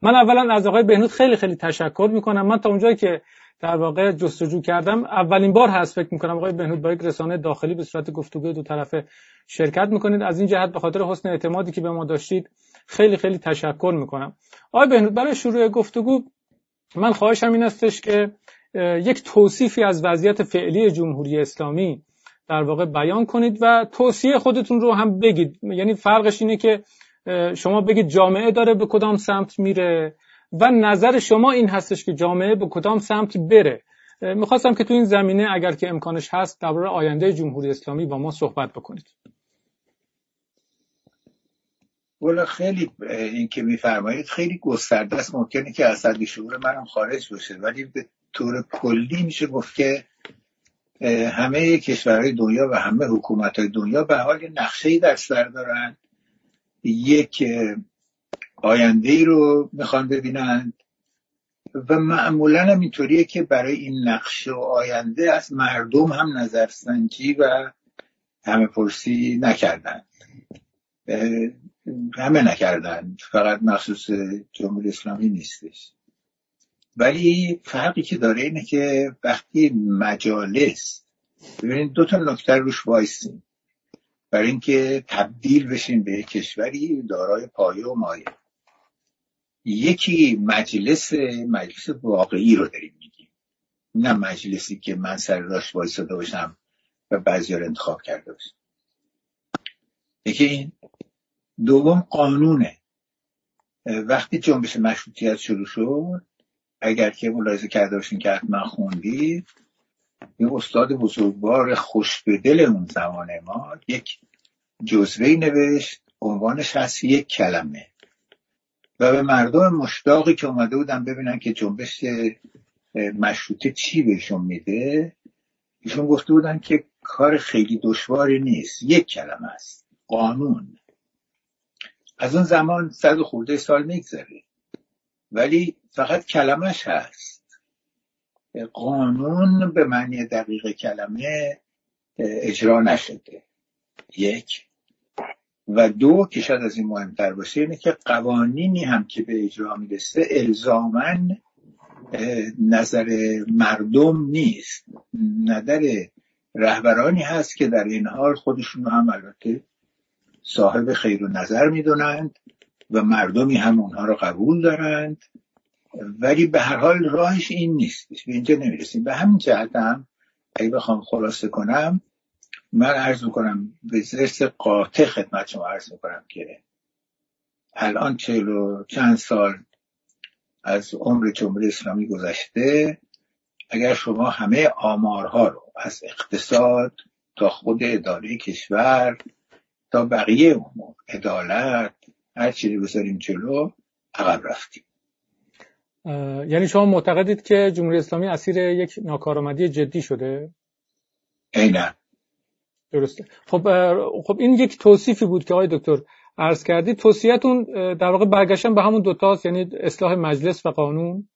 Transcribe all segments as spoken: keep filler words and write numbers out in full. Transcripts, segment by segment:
من اولا از آقای بهنود خیلی خیلی تشکر میکنم. من تا اونجایی که در واقع جستجو کردم اولین بار هست فکر میکنم آقای بهنود با یک رسانه داخلی به صورت گفتگوی دو طرفه شرکت میکنید. از این جهت به خاطر حسن اعتمادی که به ما داشتید خیلی خیلی تشکر میکنم. آقای بهنود، برای شروع گفتگو من خواهشم این استش که یک توصیفی از وضعیت فعلی جمهوری اسلامی در واقع بیان کنید و توصیه خودتون رو هم بگید. یعنی فرقش اینه که شما بگید جامعه داره به کدام سمت میره و نظر شما این هستش که جامعه به کدام سمت بره. میخواستم که تو این زمینه اگر که امکانش هست درباره آینده جمهوری اسلامی با ما صحبت بکنید. والا خیلی این که میفرمایید خیلی گسترده است، ممکنه که از حد شعور منم خارج باشه، ولی به طور کلی میشه گفت که همه کشورهای دنیا و همه حکومت‌های دنیا به حال نقشه‌ای در سر دارن، یک آینده‌ای رو میخوان ببینند و معمولاً هم اینطوریه که برای این نقشه و آینده از مردم هم نظرسنجی و همه پرسی نکردن. همه نکردن، فقط مخصوص جمهوری اسلامی نیستش. ولی فرقی که داره اینه که وقتی مجالس، ببینید دو تا نکته روش وایسیم برای اینکه تبدیل بشیم به یک کشوری دارای پایه و مایه. یکی مجلس مجلس واقعی رو داریم میگیم، نه مجلسی که من سر راش وایساده باشم و بعضی رو انتخاب کرده باشم. یکی این. دوم قانونه. وقتی جنبش مشروطیت شروع شد، اگر که ملاحظه کرده باشین که حتما خوندید، یه استاد بزرگوار خوش به دل اون زمان ما یک جزوه‌ای نوشت، عنوانش هست یک کلمه، و به مردم مشتاقی که اومده بودن ببینن که جنبش مشروطه چی بهشون میده، ایشون گفته بودن که کار خیلی دشواری نیست، یک کلمه است، قانون. از اون زمان صد خورده سال میگذره ولی فقط کلمش هست. قانون به معنی دقیق کلمه اجرا نشده. یک. و دو که شاید از این مهمتر باشه اینه که قوانینی هم که به اجرا میرسه الزاماً نظر مردم نیست، نظر رهبرانی هست که در این حال خودشون هم البته صاحب خیر و نظر میدونند و مردمی هم اونها رو قبول دارند، ولی به هر حال راهش این نیستش، به اینجا نمیرسیم. به همین جهت هم اگه بخوام خلاصه کنم، من عرض میکنم به زرس قاطع خدمت شما عرض میکنم که الان چهل و چند سال از عمر جمهوری اسلامی گذشته. اگر شما همه آمارها رو از اقتصاد تا خود اداره کشور تا بقیه امور، عدالت، هر چیزی بذاریم جلو، عقب رفتیم. یعنی شما معتقدید که جمهوری اسلامی اسیر یک ناکارآمدی جدی شده؟ عیناً. درسته. خب خب این یک توصیفی بود که آقای دکتر عرض کردید. توصیه‌تون در واقع برگشتن به همون دوتاست، یعنی اصلاح مجلس و قانون؟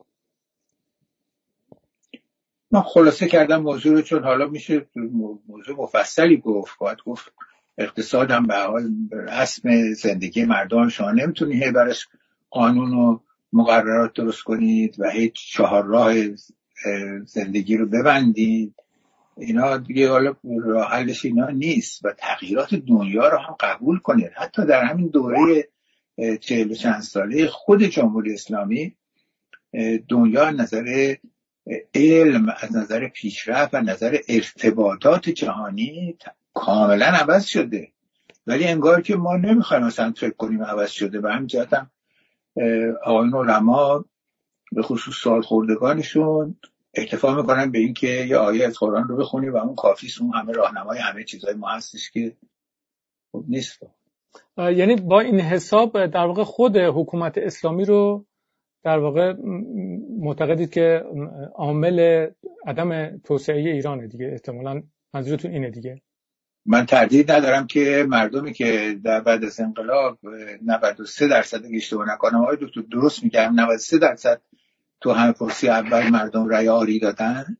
من خلاصه کردم موضوع رو، چون حالا میشه موضوع مفصلی گفت. باید گفت اقتصاد هم به حال رسم زندگی مردم، شما نمیتونی هی برش قانون و مقررات درست کنید و هیچ چهار راه زندگی رو ببندید. اینا دیگه حالا راه حلش اینا نیست و تغییرات دنیا رو هم قبول کنید. حتی در همین دوره چهل و چند ساله خود جمهوری اسلامی، دنیا از نظر علم، از نظر پیشرفت و نظر ارتباطات جهانی کاملا عوض شده، ولی انگار که ما نمیخوایم مثلا فکر کنیم عوض شده. به همین جهت هم آقایون علما به خصوص سالخوردگانشون اکتفا میکنن به این که یه آیه از قرآن رو بخونی و اون کافیست، اون همه راهنمای همه چیزای ما هستش که خب نیست. یعنی با این حساب در واقع خود حکومت اسلامی رو در واقع معتقدید که عامل عدم توسعه ایرانه دیگه؟ احتمالاً منظورتون اینه دیگه؟ من تردید ندارم که مردمی که در بعد از انقلاب نود و سه درصد اگه اشتباه نکنم آقای دکتر درست میگم، نود و سه درصد تو همه پرسی اول مردم رأی آری دادن.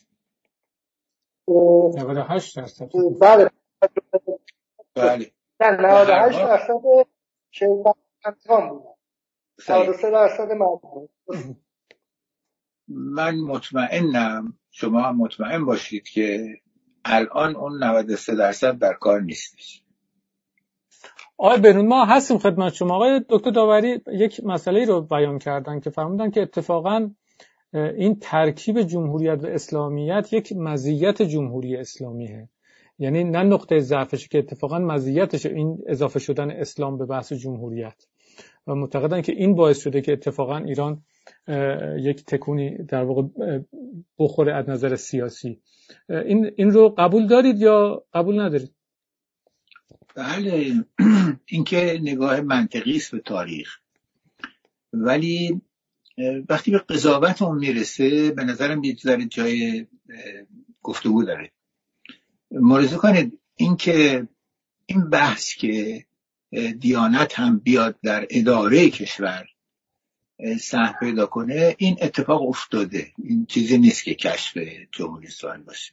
نود و هشت درصد. بله بله. نه نود و هشت درصد شیطان بودن. نود و سه درصد مردم. من مطمئنم، شما هم مطمئن باشید که الان اون نود و سه درصد در کار نیستش. آقای بهنود، ما هستیم خدمت شما. آقای دکتر داوری یک مسئله رو بیان کردن که فرمودن که اتفاقاً این ترکیب جمهوریت و اسلامیت یک مزیت جمهوری اسلامیه، یعنی نه نقطه ضعفشه، که اتفاقاً مزیتشه این اضافه شدن اسلام به بحث جمهوریت، و معتقدن که این باعث شده که اتفاقاً ایران یک تکونی در واقع بخوره از نظر سیاسی. این این رو قبول دارید یا قبول ندارید؟ بله، این که نگاه منطقی است به تاریخ، ولی وقتی به قضاوت اون میرسه به نظرم یه ذره جای گفتگو داره. ملاحظه کنید این که این بحث که دیانت هم بیاد در اداره کشور سهم پیدا کنه، این اتفاق افتاده، این چیزی نیست که کشف جمهوری اسلامی باشه.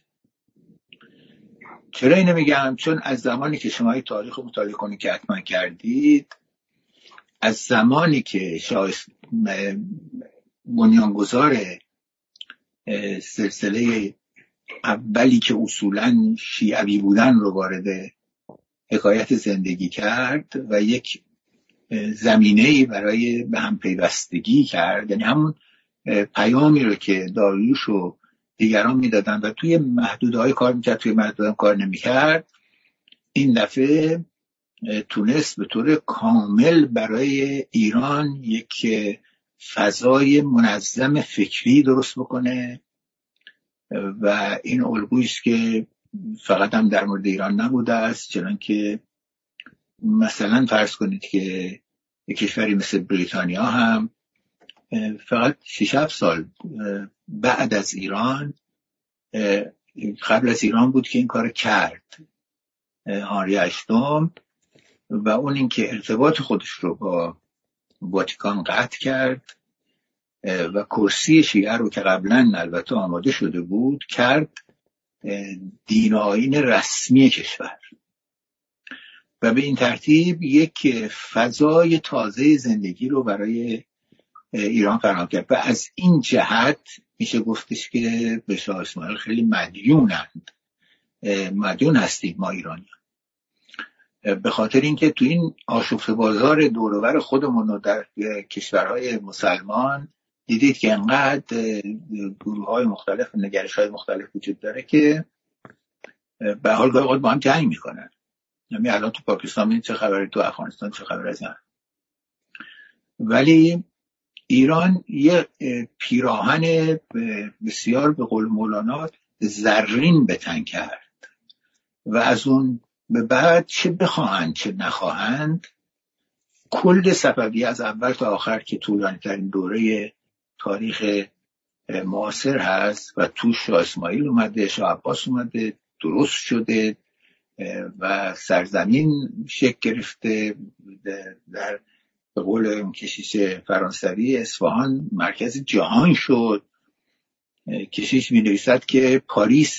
چرا اینو میگم؟ چون از زمانی که شما تاریخ رو مطالعه کنید که حتما کردید، از زمانی که شاه بنیانگذار سلسله اولی که اصولا شیعوی بودن رو وارد حکایت زندگی کرد و یک زمینه‌ای برای به هم پیوستگی کرد، یعنی همون پیامی رو که داریوش و دیگران میدادن و توی محدودهای کار میکرد، توی محدودهای کار نمیکرد، این دفعه تونست به طور کامل برای ایران یک فضای منظم فکری درست بکنه و این الگویی است که فقط هم در مورد ایران نبوده است، چنانکه مثلا فرض کنید که یک کشوری مثل بریتانیا هم فقط شش هفت سال بعد از ایران، قبل از ایران بود که این کار کرد هنری هشتم، و اون این که ارتباط خودش رو با واتیکان قطع کرد و کرسی شیعه رو که قبلا البته آماده شده بود کرد دین و آیین رسمی کشور، و به این ترتیب یک فضای تازه زندگی رو برای ایران فراهم کرد. و از این جهت میشه گفتش که به شاه اسماعیل خیلی مدیونند، مدیون هستیم ما ایرانیان، به خاطر اینکه تو این آشفته بازار دور و بر خودمون و در کشورهای مسلمان دیدید که انقدر گروه‌های مختلف و نگرش‌های مختلف وجود داره که به حال گاهی با هم جنگ میکنن. یعنی الان تو پاکستان چه خبره، تو افغانستان چه خبره از این. ولی ایران یه پیراهن بسیار به قول مولانا زرین به تن کرد و از اون به بعد چه بخواهند چه نخواهند کل صفوی از اول تا آخر که طولانی ترین دوره تاریخ معاصر هست و تو شاه اسماعیل اومده، شاه عباس اومده، درست شده و سرزمین شکل گرفته، در به قول اون کشیش فرانسوی اصفهان مرکز جهان شد. کشیش می نویسد که پاریس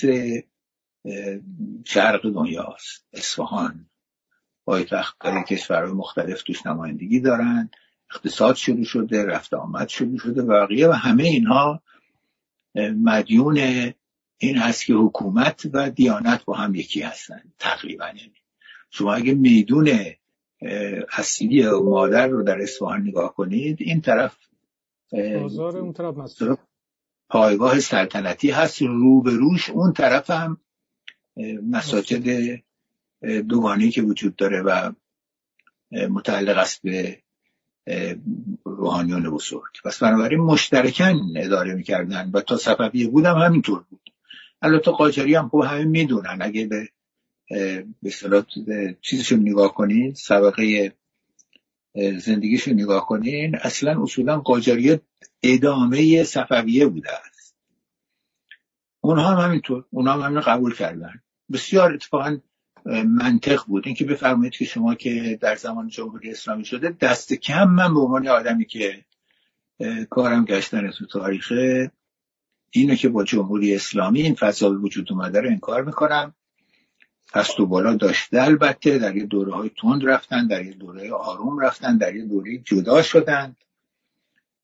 شرق دنیاست، اصفهان پایتخت داره، کشورهای مختلف توش نمایندگی دارن، اقتصاد شروع شده، رفت آمد شروع شده و بقیه، و همه اینها مدیون این هست که حکومت و دیانت با هم یکی هستن تقریبا. یعنی شما اگه میدون اصلی و مادر رو در اصفهان نگاه کنید، این طرف بازار، اون طرف مسجد، پایگاه سلطنتی هست، روبروش اون طرف هم مساجد دوگانه‌ای که وجود داره و متعلق است به روحانیون بزرگ. پس بنابراین مشترکاً اداره میکردن و تا صفویه بودم همینطور بود. البته قاجاری هم خوب همه میدونن، اگه به به اصطلاح چیزشون نگاه کنین، سابقه زندگیشون نگاه کنین، اصلا اصولا قاجاریه ادامه صفویه بوده است. اونها هم همینطور، اونها هم همین قبول کردن. بسیار اتفاقا منطق بود. این که بفرمایید که شما که در زمان جمهوری اسلامی شده، دست کم من به عنوان آدمی که کارم گشتن تو تاریخه، اینو که با جمهوری اسلامی این فضا به وجود اومده رو انکار میکنم. پس تو بالا داشته، البته در یه دوره های تند رفتن، در یه دوره آروم رفتن، در یه دوره جدا شدن،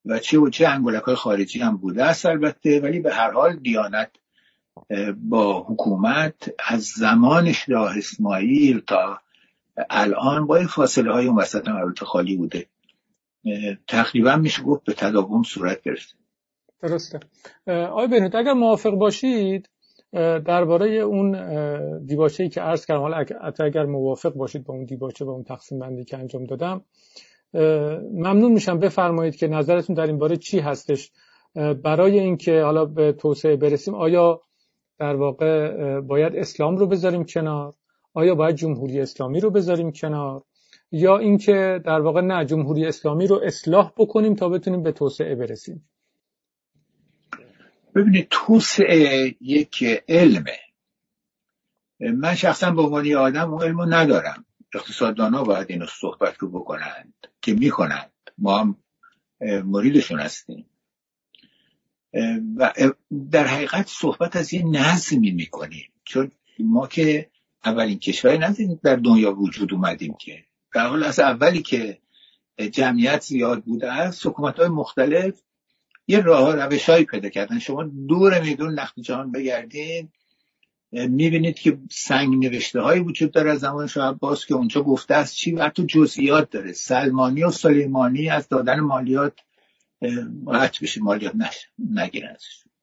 و چه و چه انگولک‌های خارجی هم بوده است البته، ولی به هر حال دیانت با حکومت از زمان شاه اسماعیل تا الان با این فاصله های اون وسط هم البته خالی بوده، تقریبا میشه گفت به تداوم صورت گرفته. درسته. آقای بهنود اگر موافق باشید درباره اون دیباچه‌ای که عرض کردم، حالا اگر موافق باشید با اون دیباچه با اون تقسیم بندی که انجام دادم، ممنون میشم بفرمایید که نظرتون در این باره چی هستش برای اینکه حالا به توسعه برسیم. آیا در واقع باید اسلام رو بذاریم کنار؟ آیا باید جمهوری اسلامی رو بذاریم کنار؟ یا اینکه در واقع نه، جمهوری اسلامی رو اصلاح بکنیم تا بتونیم به توسعه برسیم؟ ببینید، توسعه یک علمه. من شخصا به عنوان آدم اون علمو ندارم. اقتصاددانا باید اینو صحبت رو بکنند که میکنند، ما هم مریدشون هستیم و در حقیقت صحبت از یه نظمی میکنیم، چون ما که اولین کشوری نظیم در دنیا وجود اومدیم که در حال از اولی که جمعیت زیاد بوده است حکومت‌های مختلف یه راه روش‌هایی پیدا کردن. شما دور میدون نقد جهان بگردین میبینید که سنگ نوشته هایی وجود داره از زمان شاه عباس که اونجا گفته است چی و حتی جزئیات داره. سلمانی و سلیمانی از دادن مالیات قطع بشه، مالیات نشه نگیرن.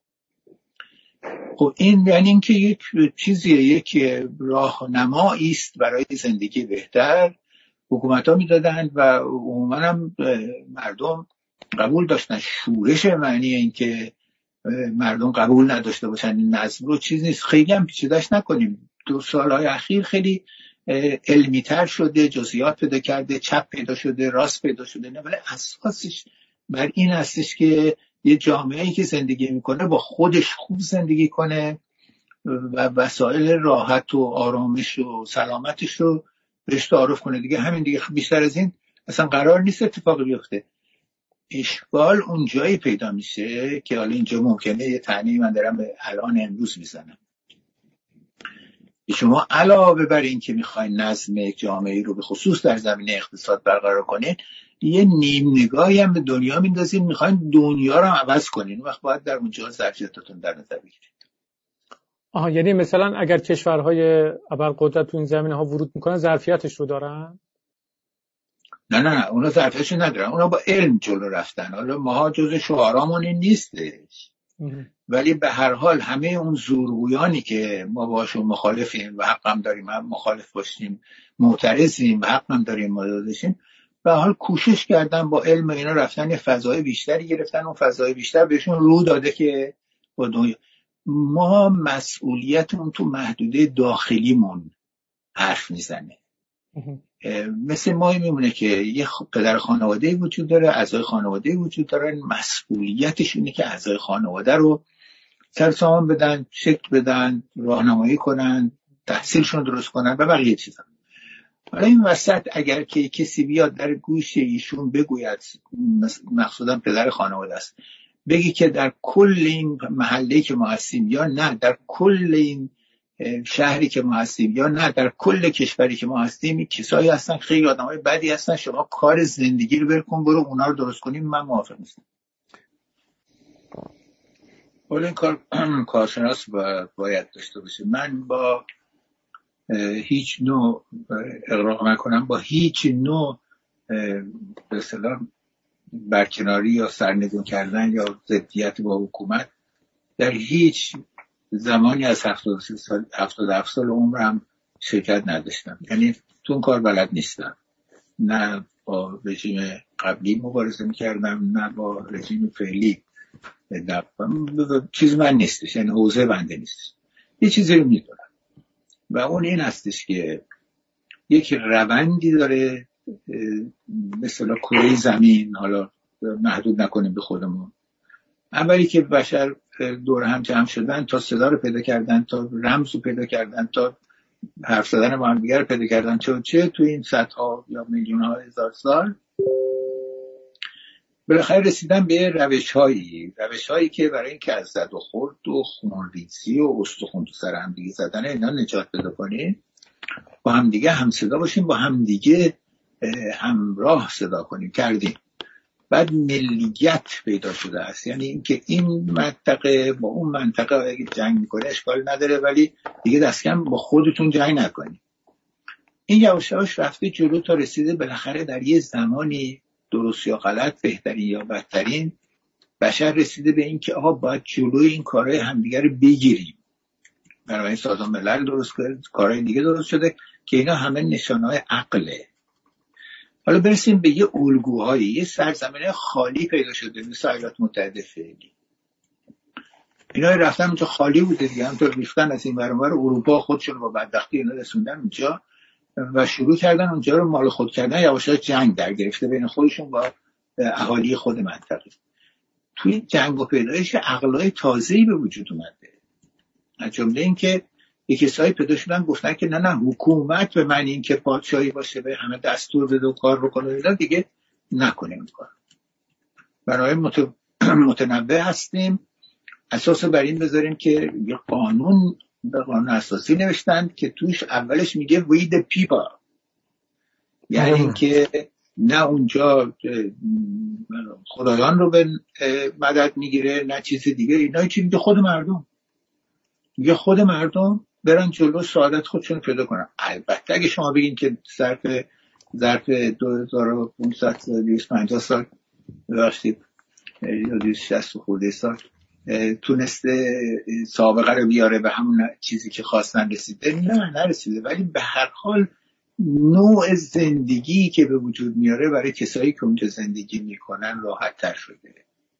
خب این یعنی این که یک چیزیه، یک راهنمایی است برای زندگی بهتر. حکومت ها میدادن و عموما هم مردم قبول داشتن. شورش معنی این که مردم قبول نداشته باشن این نظم رو چیز نیست. خیلی هم پیچیده‌اش نکنیم. دو سالهای اخیر خیلی علمی تر شده، جزئیات پیدا کرده، چپ پیدا شده، راست پیدا شده، نه ولی اساسش بر این هستش که یه جامعه‌ای که زندگی میکنه با خودش خوب زندگی کنه و وسایل راحت و آرامش و سلامتش رو بهش تعارف کنه. دیگه همین دیگه، بیشتر از این اصلا قرار نیست اتفاقی بیفته. اشکال اون جایی پیدا میشه که حالا اینجا ممکنه یه طعنه‌ای من دارم به الان امروز میزنم. شما علاوه بر این که میخواین نظم یک جامعه رو به خصوص در زمینه اقتصاد برقرار کنین، یه نیم نگاهی هم به دنیا میندازین، میخواین دنیا رو عوض کنین. وقت باید در اونجا ظرفیتتون در نظر بگیرید. آها، یعنی مثلا اگر کشورهای ابرقدرت تو این زمینه ها ورود میکنن ظرفیتش رو دارن؟ نه نه نه، اونا ظرفیتش ندارن. اونا با علم جلو رفتن. حالا ماها جزء شعارامون این نیستش، ولی به هر حال همه اون زورگویانی که ما باشون مخالفیم و حقم داریم هم مخالف باشیم، معترضیم و حقم داریم مدادشیم، به هر حال کوشش کردن با علم اینا رفتن یه فضای بیشتری گرفتن. اون فضای بیشتر بهشون رو داده که با دنیا ما مسئولیتمون تو محدوده داخلیمون حرف میزنه. مثل ما میمونه که یه پدر خانواده‌ای وجود داره، اعضای خانواده‌ای وجود دارن، مسئولیتش اینه که اعضای خانواده رو سرسامان بدن، شکل بدن، راهنمایی کنن، تحصیلشون درست کنن و بقیه چیزا. حالا این وسط اگر که کسی بیاد در گوش ایشون بگوید، مقصودم پدر خانواده است، بگی که در کل این محله‌ای که ما هستیم، یا نه در کل این شهری که ما هستیم، یا نه در کل کشوری که ما هستیم کسایی هستن خیلی آدمای بدی هستن، شما کار زندگی رو برکن برو اونا رو درست کنیم، من موافق نیستم. ولی این کار کارشناس باید داشته باشه. من با هیچ نوع اغراق نکنم، با هیچ نوع به اصطلاح برکناری یا سرنگون کردن یا ضدیت با حکومت در هیچ زمانی از هفتاد سال هفتاد و هفت سال عمرم شرکت نداشتم. یعنی تو اون کار بلد نیستم. نه با رژیم قبلی مبارزه میکردم، نه با رژیم فعلی. چیز من نیستش، یعنی حوزه بنده نیست. یه چیزی رو میدونم و اون این هستش که یک روندی داره، مثلا کره زمین، حالا محدود نکنیم به خودمون. اولی که بشر دور هم جمع شدن تا صدا رو پیدا کردن، تا رمز رو پیدا کردن، تا حرف زدن با هم دیگر رو پیدا کردن، چه چه تو این صدها یا میلیون ها هزار سال بالاخره رسیدن به روش هایی روش هایی که برای این که از زد و خورد و خونریزی و استخون تو سر هم دیگه زدن اینا نجات پیدا کنیم، با هم دیگه هم صدا باشیم، با هم دیگه همراه صدا کنیم. کردیم. بعد ملیت پیدا شده است، یعنی اینکه این منطقه با اون منطقه اگه جنگ میکنه اشکال نداره ولی دیگه دست کم با خودتون جنگ نکنید. این یواش یواش رفته جلو تا رسیده بالاخره در یه زمانی درست یا غلط، بهترین یا بدترین، بشر رسیده به این که آقا باید جلوی این کارهای همدیگه رو بگیریم. برای سازمان ملل درست کرد، کارهای دیگه درست شده که اینا همه نشانه‌های عقله. حالا برسیم به یه الگوهایی، یه سرزمینه خالی پیدا شده مثل ایالات متحده فعلی. اینا رفتن اونجا خالی بوده دیگه، همونطور ریختن از این ور اون ور، اروپا خودشون با بدبختی اینا رسوندن اونجا و شروع کردن اونجا رو مال خود کردن، یواش یواش جنگ در گرفته بین خودشون با اهالی خود منطقه. توی جنگ و پیدایش عقلای تازه‌ای به وجود اومده، از جمله این که یک کسایی پیدا شدن گفتن که نه نه حکومت به معنی این که پادشاهی باشه به همه دستور بده و کار بکنه اینا دیگه نکنیم کار. برای مت... متنوع هستیم، اساس بر این بذاریم که یه قانون به قانون اساسی نوشتن که توش اولش میگه we the people، یعنی این که نه اونجا خدایان رو به مدد میگیره نه چیز دیگه، اینا چی میگه خود مردم، میگه خود مردم برن جلو سعادت خودشون پیدا کنن. البته اگه شما بگین که ظرف ظرف دو هزار و پانصد دویست و پنجاه سال ببخشید یا دویست و شصت خورده سال تونسته سابقه رو بیاره به همون چیزی که خواستن رسیده، نه نرسیده، ولی به هر حال نوع زندگی که به وجود میاره برای کسایی که اونجا زندگی میکنن راحت تر شده.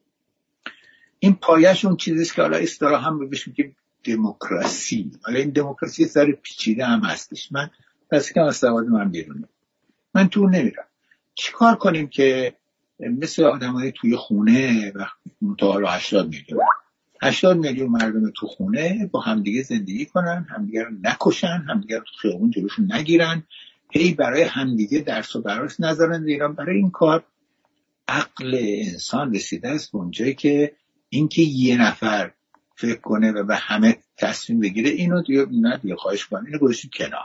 این پایش اون چیزیست که حالا اصطلاح هم بهش میگیم دموکراسی. حالا این دموکراسی سر پیچیده هم هستش، من پس که از سواد من بیرونه، من تو نمیرم. چیکار کنیم که مثل آدمای توی خونه و متعال هشتاد میلیون هشتاد میلیون مردم تو خونه با همدیگه زندگی کنن، همدیگه رو نکشن، همدیگه رو تو خیابون جلوشون نگیرن، هی برای همدیگه درس و براس نذارن ایران. برای این کار عقل انسان رسیده است به اونجایی که اینکه یه نفر فکر کنه و به همه تصمیم بگیره اینو دیگه نه دیگه خواهش کنم اینو گذاشتید کنار.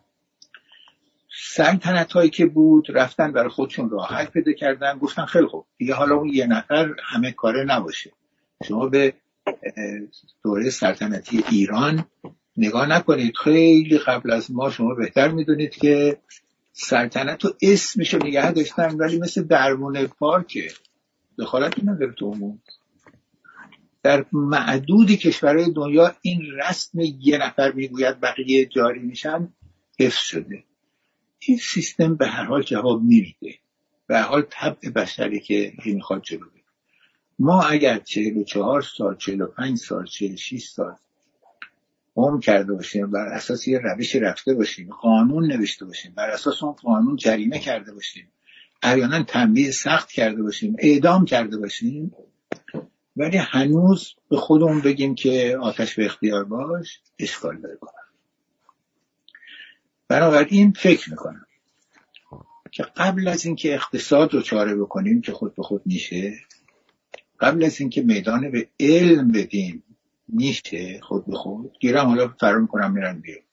سلطنت هایی که بود رفتن برای خودشون راحت پیدا کردن، گفتن خیلی خوب دیگه حالا اون یه نفر همه کاره نباشه. شما به دوره سلطنتی ایران نگاه نکنید، خیلی قبل از ما شما بهتر میدونید که سلطنت رو اسمشو نگه داشتن ولی مثل درمون پارکه، دخالتی نداره تو عموم. در معدودی کشورهای دنیا این رسم یه نفر میگوید بقیه جاری میشن حفظ شده. این سیستم به هر حال جواب نمیده، به هر حال طبع بشری که میخواد جلو بره. ما اگر چهل و چهار سال چهل و پنج سال چهل و شش سال عمر کرده باشیم، بر اساس یه روش رفته باشیم، قانون نوشته باشیم، بر اساس اون قانون جریمه کرده باشیم، احیانا تنبیه سخت کرده باشیم، اعدام کرده باشیم، ولی هنوز به خودمون بگیم که آتش به اختیار باش، اشکال داره کنم. بنابراین فکر میکنم که قبل از اینکه اقتصاد رو چاره بکنیم که خود به خود میشه، قبل از اینکه میدان به علم بدیم میشه خود به خود، گیرم حالا فرام کنم میرن بیرون،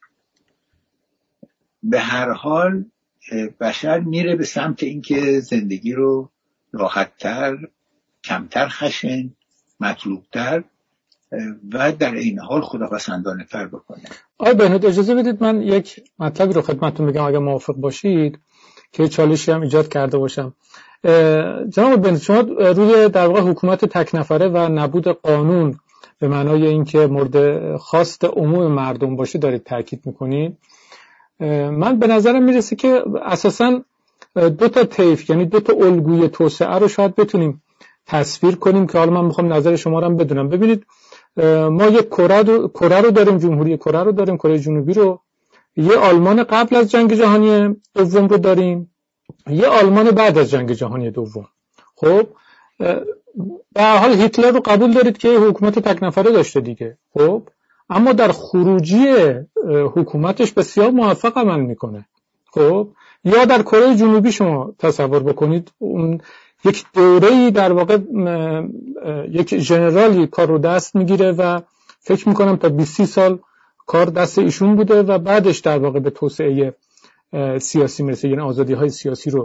به هر حال بشر میره به سمت اینکه زندگی رو راحت‌تر، کمتر خشن، مطلوب‌تر و در این حال خداپسندانه تر بکنه. آقای بهنود اجازه بدید من یک مطلبی رو خدمتتون بگم اگه موافق باشید که چالشی هم ایجاد کرده باشم. جناب بهنود شما روی در واقع حکومت تک نفره و نبود قانون به معنای اینکه مورد خواست عموم مردم باشه دارید تاکید میکنید. من به نظرم میرسه که اساساً دو تا طیف یعنی دو تا الگوی توسعه رو شاید بتونیم تصویر کنیم که حالا من میخوام نظر شما رو هم بدونم. ببینید ما یک کره رو کره رو داریم، جمهوری کره رو داریم، کره جنوبی رو، یه آلمان قبل از جنگ جهانی دوم رو داریم، یه آلمان بعد از جنگ جهانی دوم. خب به هر حال هیتلر رو قبول دارید که حکومت تک نفره داشته دیگه، خب اما در خروجی حکومتش بسیار موفق عمل میکنه. خب یا در کره جنوبی شما تصور بکنید اون یک دوره‌ای در واقع یک ژنرالی کار رو دست میگیره و فکر میکنم تا بیست سال کار دست ایشون بوده و بعدش در واقع به توسعه سیاسی میرسه، یعنی آزادی‌های سیاسی رو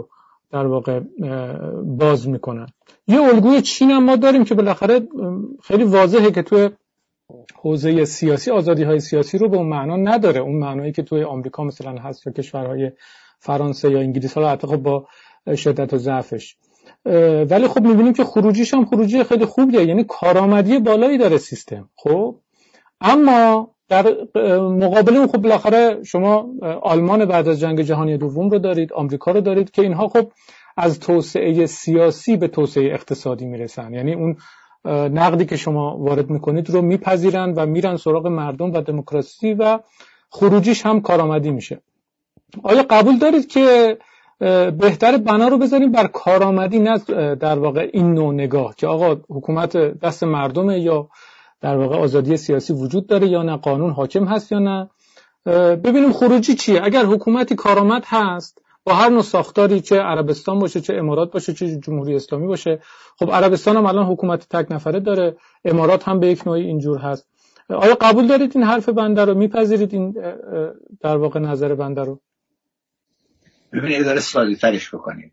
در واقع باز میکنن. یه الگوی چین هم ما داریم که بالاخره خیلی واضحه که توی حوزه سیاسی آزادی‌های سیاسی رو به اون معنا نداره، اون معنایی که توی آمریکا مثلا هست یا کشورهای فرانسه یا انگلیس، حالا حتی خب با شدت و ضعفش. ولی خب می‌بینیم که خروجیش هم خروجی خیلی خوبیه، یعنی کارآمدی بالایی داره سیستم. خب اما در مقابل اون خب بالاخره شما آلمان بعد از جنگ جهانی دوم رو دارید، آمریکا رو دارید که اینها خب از توسعه سیاسی به توسعه اقتصادی میرسن، یعنی اون نقدی که شما وارد میکنید رو میپذیرن و میرن سراغ مردم و دموکراسی و خروجیش هم کارآمدی میشه. آیا قبول دارید که بهتر بنا رو بذاریم بر کارآمدی، نه در واقع این نوع نگاه که آقا حکومت دست مردمه یا در واقع آزادی سیاسی وجود داره یا نه، قانون حاکم هست یا نه؟ ببینیم خروجی چیه. اگر حکومتی کارآمد هست با هر نوع ساختاری، چه عربستان باشه، چه امارات باشه، چه جمهوری اسلامی باشه، خب عربستان هم الان حکومت تک نفره داره، امارات هم به یک نوعی اینجور هست. آیا قبول دارید این حرف بنده رو؟ میپذیرید این در واقع نظر بنده رو؟ ببینید اداره ساده ترش بکنیم.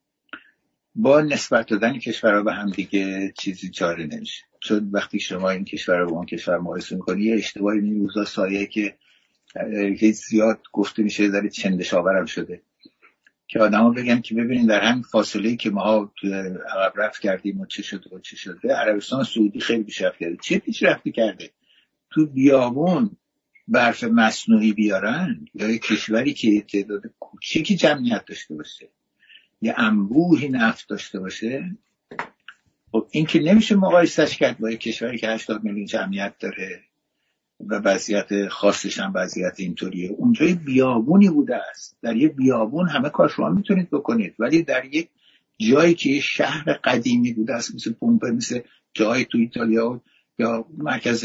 با نسبت دادن کشورها به هم دیگه چیزی جاری نمیشه، چون وقتی شما این کشور رو با اون کشور مقایسه می‌کنی یه اشتباهی این روزا سایه که که زیاد گفته میشه داره چندش آورم شده که آدما بگن که ببینید در همین فاصله‌ای که ما عقب رفت کردیم و چه شده و چه شده، عربستان سعودی خیلی پیشرفت کرده. چه پیشرفتی کرده؟ تو بیابون برف مصنوعی بیارن، یا یک کشوری که تعداد کوچیکی جمعیت داشته باشه، یه انبوهی نفت داشته باشه، خب این که نمیشه مقایسهش کرد با یک کشوری که هشتاد میلیون جمعیت داره و وضعیت خاصش هم وضعیت اینطوریه. اونجا یه بیابونی بوده است، در یه بیابون همه کار شما میتونید بکنید، ولی در یک جایی که یه شهر قدیمی بوده است، مثل پومپه، مثل جای تو ایتالیا یا مرکز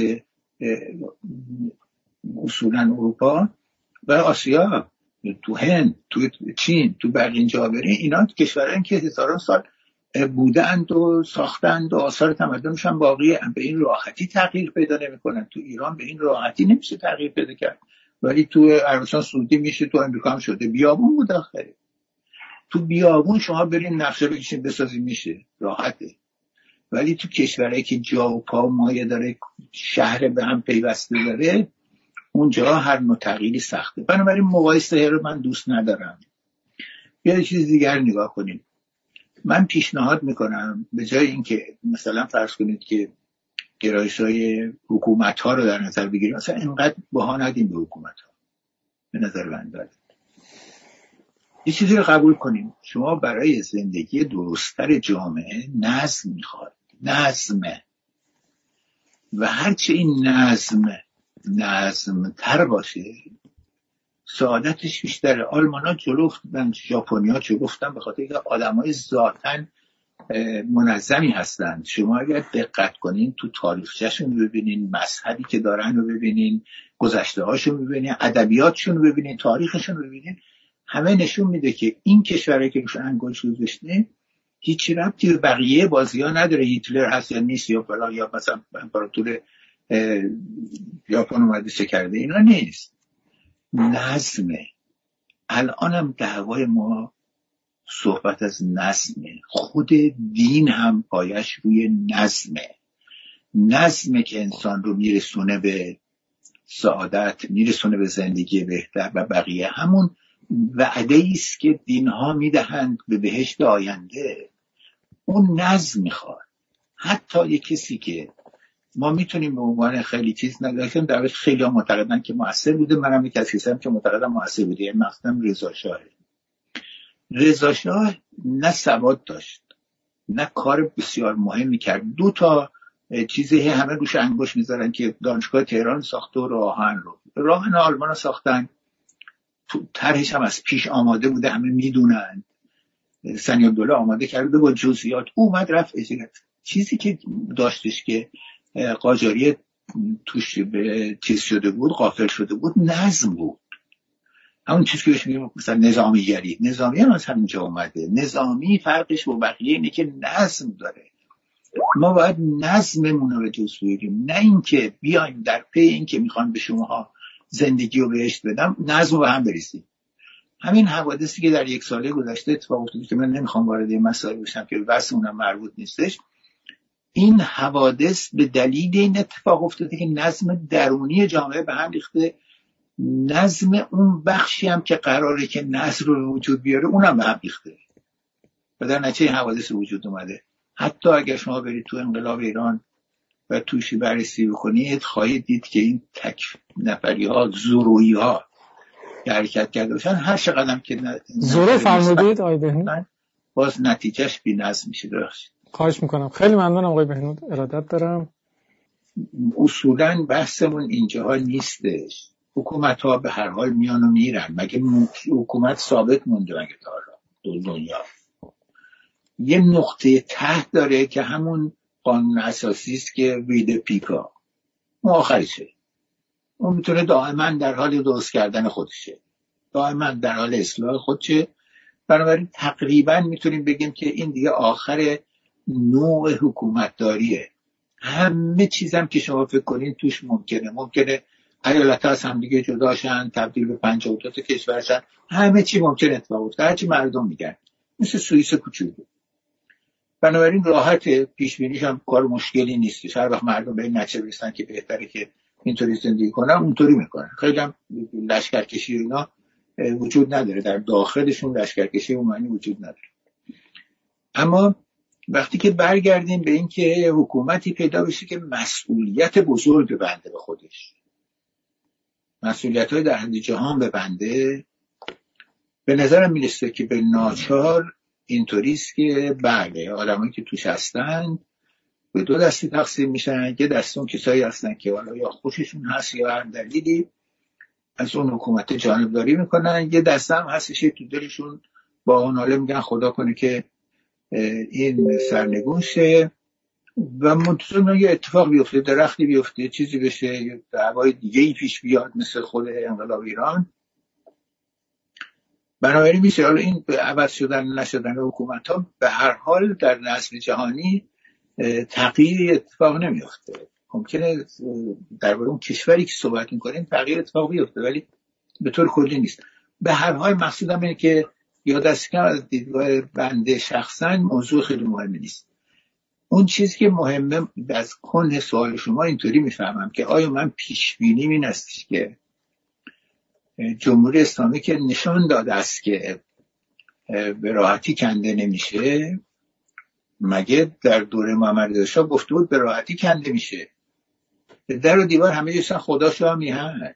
اصولا اروپا و آسیا، تو هند، تو چین، تو بقیه جا برین، اینا کشورهایی که هزاران سال بودند و ساختند و آثار تمدنش هم باقیه، به این راحتی تغییر پیدا نمی‌کنن. تو ایران به این راحتی نمیشه تغییر پیدا کرد، ولی تو عربستان سعودی میشه، تو امریکا هم شده. بیابون بود آخره. تو بیابون شما برین نقشه رو کشید بسازید میشه، راحته. ولی تو کشورهایی که جا و پا و مایه داره، شهر به هم پیوسته داره، اونجا هر نوع تغییری سخته. بنابراین مقایسه رو من دوست ندارم. یه چیز دیگر نگاه کنیم. من پیشنهاد میکنم به جای اینکه مثلا فرض کنید که گرایش‌های حکومت‌ها رو در نظر بگیریم، مثلا اینقدر بها ندیم به حکومت‌ها. به نظر من داره یه چیزی رو قبول کنیم. شما برای زندگی درست‌تر جامعه نظم میخواد، نظمه، و هرچه این نظم نظم تر باشه سعادتش بیشتره. آلمان‌ها جلو افتادن، ژاپنی‌ها جلو افتادن به خاطر اینکه آدمای ذاتاً منظمی هستند. شما اگر دقت کنین تو تاریخچه‌شون رو ببینین، مذهبی که دارن رو ببینین، گذشته‌هاشون رو ببینین، ادبیاتشون رو ببینین، تاریخشون رو ببینین، همه نشون میده که این کشورایی که روش انگشت گذاشته هیچ ربطی به بقیه بازی‌ها نداره. هیتلر هست یا نیست، یا فلان، یا مثلا امپراتور ژاپن اومده چه کرده، اینا نیست. نظمه. الان هم دعوای ما صحبت از نظمه. خود دین هم پایش روی نظمه. نظمه که انسان رو میرسونه به سعادت، میرسونه به زندگی بهتر و بقیه. همون وعده است که دینها میدهند به بهشت آینده. اون نظم میخواد. حتی یک کسی که ما میتونیم به عنوان خیلی چیز نگاهیم، در واقع خیلی ها معتقدن که مؤثر بوده، منم یک کسی هستم که معتقدم مؤثر بوده، یعنی مثلا رضا شاه. رضا شاه نه سواد داشت، نه کار بسیار مهمی کرد. دو تا چیزی همه روش انگشت میذارن که دانشگاه تهران ساخته و راهن رو راهن آلمان ساختن، طرحش هم از پیش آماده بوده، همه میدونن، سنی عبدالله آماده کرده با جزئیات، اومد رفت اجرا. چیزی که داشتش که قاجاری توش به چیز شده بود، غافل شده بود، نظم بود. همون چیزی که بهش میگیم مثلا نظامی گری، نظامی هم از همینجا اومده. نظامی فرقش با بقیه اینه که نظم داره. ما باید نظممون رو جز بگیریم، نه اینکه بیایم در پی این که میخوان به شماها زندگی رو بهشت بدم، نظم رو به هم بریزیم. همین حوادثی که در یک ساله گذشته اتفاق افتاده که من نمیخوام وارد این مسائل بشم که بحث اونم مربوط نیستش، این حوادث به دلیل این اتفاق افتاده که نظم درونی جامعه به هم ریخته، نظم اون بخشی هم که قراره که نظم رو به وجود بیاره اونم به هم ریخته و در نتیجه این حوادث وجود اومده. حتی اگر شما برید تو انقلاب ایران و توش بررسی بکنید خواهید دید که این تک نفری ها زورویی ها که حرکت کرده باشن هر چقدر که زورو فرمودید آقای بهنود باز نتیجهش بی نظم میشه. درست. خواهش میکنم. خیلی ممنونم آقای بهنود، ارادت دارم. اصولا بحثمون اینجاها نیستش. حکومت ها به هر حال میان و میرن، مگه حکومت ثابت مونده مگه تا حالا دنیا؟ یه نقطه ته داره که همون قانون اساسی است که وید پیکا اون آخرشه. اون میتونه دائما در حال درست کردن خودشه، دائما در حال اصلاح خودشه. بنابراین تقریبا میتونیم بگیم که این دیگه آخر نوع حکومت داریه. همه چیزم که شما فکر کنین توش ممکنه. ممکنه ایالت‌ها از هم دیگه جداشن، تبدیل به پنجاه و دو تا کشور شن، همه چی ممکنه اتفاق بیفته، هرچی مردم میگن، مثل سوئیس کوچولو. بنابراین راحت پیش بینیش هم کار مشکلی نیست. هر وقت مردم به این نتیجه برسن که بهتره که اینطوری زندگی کنن اونطوری میکنن. خیلی هم لشکرکشی اینا وجود نداره، در داخلشون لشکرکشی عمومی وجود نداره. اما وقتی که برگردیم به این که حکومتی پیدا بشه که مسئولیت بزرگ ببنده به خودش، مسئولیت‌های در حد جهان ببنده، به نظرم میرسه که به ناچار اینطوریست که بله آدمایی که توش هستن به دو دستی تقسیم میشن. یه دسته اون کسایی هستن که حالا یا خوششون هست یا هر دلیلی از اون حکومت جانبداری میکنن، یه دسته هم هستش تو دلشون با اون حاله میگن خدا کنه که این سرنگون شه و منتظر یه اتفاق بیفته، درختی بیفته، چیزی بشه، یه دعوای دیگه ای پیش بیاد مثل خود انقلاب ایران. بنابراین میشه حالا این به عوض شدن نشدن حکومت ها به هر حال در نظم جهانی تغییر اتفاق نمیفته. ممکنه در اون کشوری که صحبت میکنیم تغییر اتفاق بیفته ولی به طور کلی نیست. به هر حال مقصودم اینه که یاد دست کم از دیدگاه بنده شخصا موضوع خیلی مهمی نیست. اون چیزی که مهمه از کنه سوال شما اینطوری میفهمم که آیا من پیش بینی این است که جمهوری اسلامی که نشان داده است که به راحتی کنده نمیشه، مگه در دوره محمد رضا شاه گفته بود به راحتی کنده میشه؟ در و دیوار همه جسن خدا شاه میهن.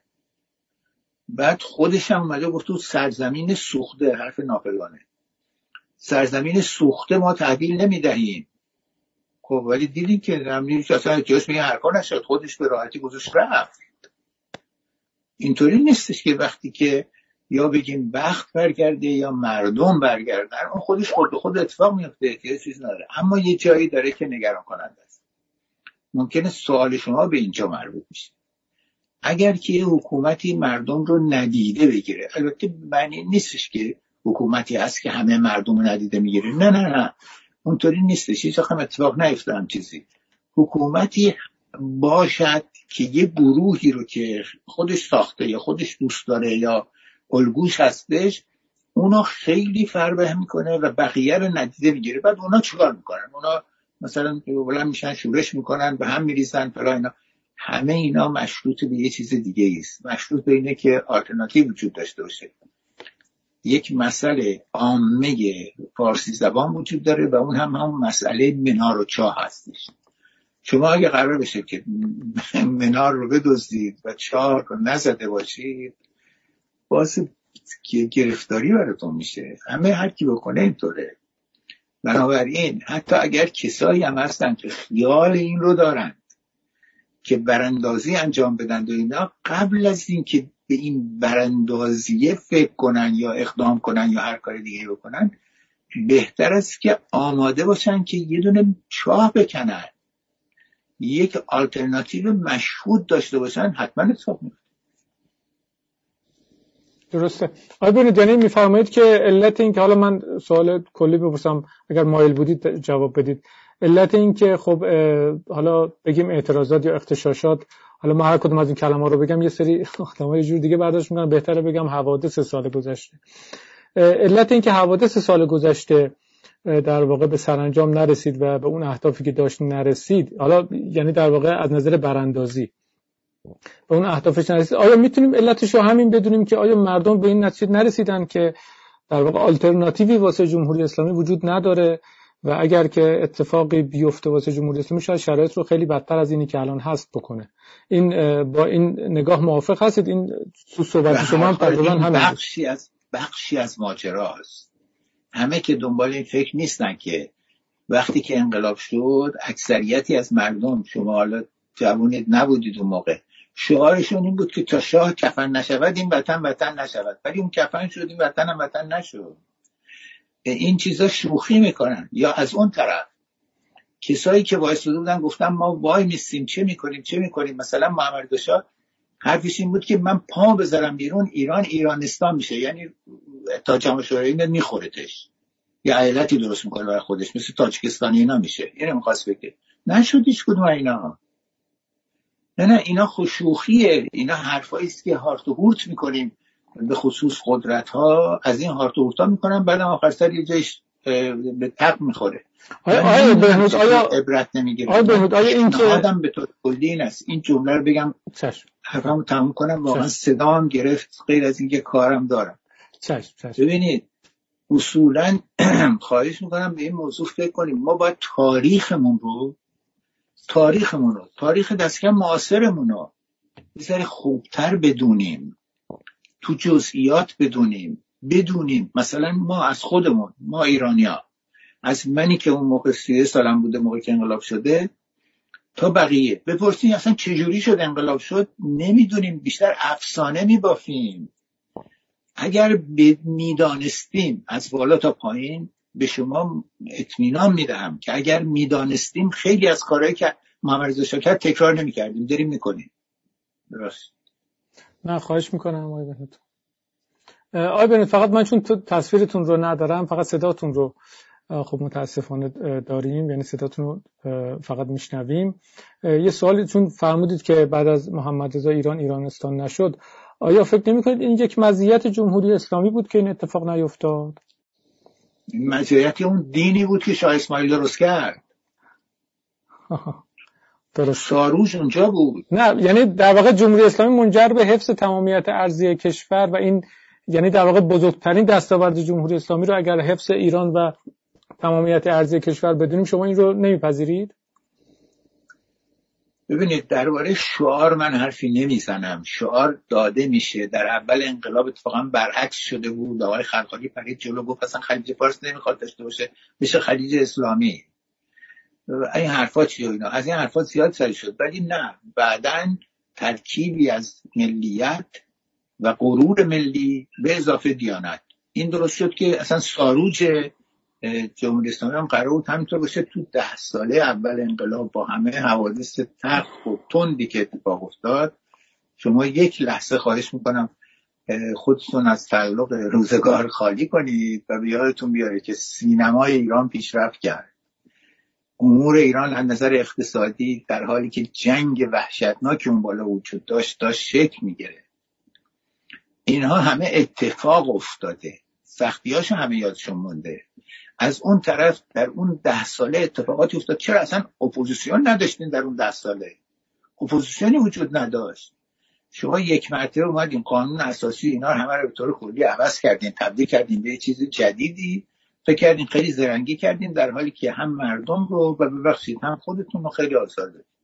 بعد خودش هم اومده گفته بود سرزمین سوخته، حرف ناپلوانه، سرزمین سوخته ما تحویل نمیدهیم. خب ولی دیدیم که نمیدونی اصلا جاش میگه هر کار نشد، خودش به راحتی گذاشت رفت. اینطوری نیستش که وقتی که یا بگیم بخت برگرده یا مردم برگردن اون خودش خود به خود اتفاق میفته که چیز نداره. اما یه جایی داره که نگران کننده است. ممکنه سوال شما به اینجا مربوط میشه. اگر که حکومتی مردم رو ندیده بگیره، البته معنی نیستش که حکومتی هست که همه مردم رو ندیده میگیره، نه نه نه اونطوری نیستش. هیچ وقت هم اتفاق نیفتاد هم چیزی. حکومتی باشد که یه گروهی رو که خودش ساخته یا خودش دوست داره یا الگوش هستش اونا خیلی فربه میکنه و بقیه رو ندیده میگیره. بعد اونا چیکار میکنن؟ اونا مثلا بلند میشن شورش میکنن، به هم میریزن فلان اینا. همه اینا مشروط به یه چیز دیگه است. مشروط به اینه که آلترناتیو وجود داشته باشه. یک مسئله عامه فارسی زبان وجود داره و اون هم هم مسئله منار و چاه هستش. شما اگه قرار بشه که منار رو بدزدید و چاه رو نزده باشید باز گرفتاری براتون میشه. همه هر کی بکنه اینطوره. بنابراین حتی اگر کسایی هم هستن که خیال این رو دارن که براندازی انجام بدن و اینا، قبل از این که به این براندازی فکر کنن یا اقدام کنن یا هر کار دیگه بکنن بهتر است که آماده باشن که یه دونه چاه بکنن، یک آلترناتیو مشهود داشته باشن، حتما اتفاق میفته. درسته. آقای بهنود یعنی میفرمایید که علت این که حالا من سوال کلی بپرسم اگر مایل بودید جواب بدید، علت این که خب حالا بگیم اعتراضات یا اختشاشات، حالا ما هر کدوم از این کلمات رو بگم یه سری آدم‌ها یه جور دیگه برداشت میکنن، بهتره بگم حوادث سال گذشته. علت این که حوادث سال گذشته در واقع به سرانجام نرسید و به اون اهدافی که داشت نرسید، حالا یعنی در واقع از نظر براندازی به اون اهدافش نرسید، آیا میتونیم علتش رو همین بدونیم که آیا مردم به این نتیجه نرسیدن که در واقع آلترناتیوی واسه جمهوری اسلامی وجود نداره و اگر که اتفاقی بیفته واسه جمهوری اسلامی شاید شرایط رو خیلی بدتر از اینی که الان هست بکنه؟ این با این نگاه موافق هستید؟ این تو صحبت شما هم تقریبا همین بخشی از بخشی از ماجراست. همه که دنبال این فکر نیستن که وقتی که انقلاب شد اکثریتی از مردم، شما حالا جوونید نبودید اون موقع، شعارشون این بود که تا شاه کفن نشود این وطن وطن نشود، ولی اون کفن شد این وطن هم وطن نشد. این چیزا شوخی میکنن. یا از اون طرف کسایی که وایساده بودن گفتن ما وای میستیم چه میکنیم چه میکنیم، مثلا محمد رضا حرفش این بود که من پا بذارم بیرون ایران ایرانستان میشه، یعنی تا جمهوری اسلامی میخورتش، یا ایالتی درست میکنه برای خودش مثل تاجیکستان اینا میشه. اینو میخواست بگه، نشد هیچ کدوم اینا. نه نه اینا خوشوخیه، اینا حرفایی است که هارت و هورت میکنیم، به خصوص قدرت ها از این هارت و هورت ها میکنن، بعد آخر سر یه جایش به تق میخوره. آیا آیا بهنود آیا عبرت نمیگیره؟ آیا بهنود آیا این که آدم به طور کلی این است، این جمله رو بگم حرفمو تموم کنم، واقعا صدام گرفت، غیر از اینکه کارم دارم. چشم چشم. ببینید اصولا خواهش میکنم به این موضوع فکر کنیم. ما باید تاریخمون رو تاریخمون رو تاریخ دست کم معاصرمون رو بذاره خوبتر بدونیم، تو جزئیات بدونیم بدونیم مثلا ما از خودمون، ما ایرانیا، از منی که اون موقع سی سالم بوده موقعی که انقلاب شده تا بقیه بپرسیم اصلا چجوری شد انقلاب شد، نمیدونیم، بیشتر افسانه میبافیم. اگر میدانستیم از بالا تا پایین، به شما اطمینان میدهم که اگر میدانستیم خیلی از کارهایی که محمد رضا شاه کرد تکرار نمیکردیم، داریم میکنیم. درست؟ نه خواهش میکنم آقای بهنود. آقای بهنود فقط من چون تصویرتون رو ندارم، فقط صداتون رو خب متاسفانه داریم، یعنی صداتون رو فقط میشنویم. یه سوالی، چون فرمودید که بعد از محمد رضا ایران ایرانستان نشد، آیا فکر نمی‌کنید این یک مزیت جمهوری اسلامی بود که این اتفاق نیفتاد؟ این مزیت اون دینی بود که شاه اسماعیل درست کرد. درست. ساروش اونجا بود. نه یعنی در واقع جمهوری اسلامی منجر به حفظ تمامیت ارضی کشور و این یعنی در واقع بزرگترین دستاورد جمهوری اسلامی رو اگر حفظ ایران و تمامیت ارضی کشور بدونیم، شما این رو نمیپذیرید؟ ببینید درباره شعار من حرفی نمیزنم. شعار داده میشه. در اول انقلاب اتفاقا برعکس شده بود. آقای خلخالی پرید جلو گفت اصلا خلیج فارس نمیخواد داشته باشه، میشه خلیج اسلامی. این حرفا چیه اینا؟ از این حرفا زیاد سر شد، ولی نه، بعدن ترکیبی از ملیت و غرور ملی به اضافه دیانت، این درست شد که اصلا ساروج جمهوری اسلامی هم قرار بود همینطور باشه. تو ده ساله اول انقلاب با همه حوادث تلخ و تندی که اتفاق افتاد، شما یک لحظه خواهش میکنم خودتون از تعلق روزگار خالی کنید و به یادتون بیاره که سینمای ایران پیشرفت کرد. امور ایران از نظر اقتصادی در حالی که جنگ وحشتناک اون بالا وجود داشت داشت شکل میگیره. اینها همه اتفاق افتاده، سختیاشو همه یادشون مونده. از اون طرف در اون ده ساله اتفاقاتی افتاد. چرا اصلا اپوزیسیون نداشتین در اون ده ساله؟ اپوزیسیونی وجود نداشت. شما یک مرتبه اومدین قانون اساسی اینا همه رو به طور کلی عوض کردین، تبدیل کردین به چیز جدیدی، فکر کردین خیلی زرنگی کردین، در حالی که هم مردم رو و ببخشید هم خودتون رو خیلی آزار دادین.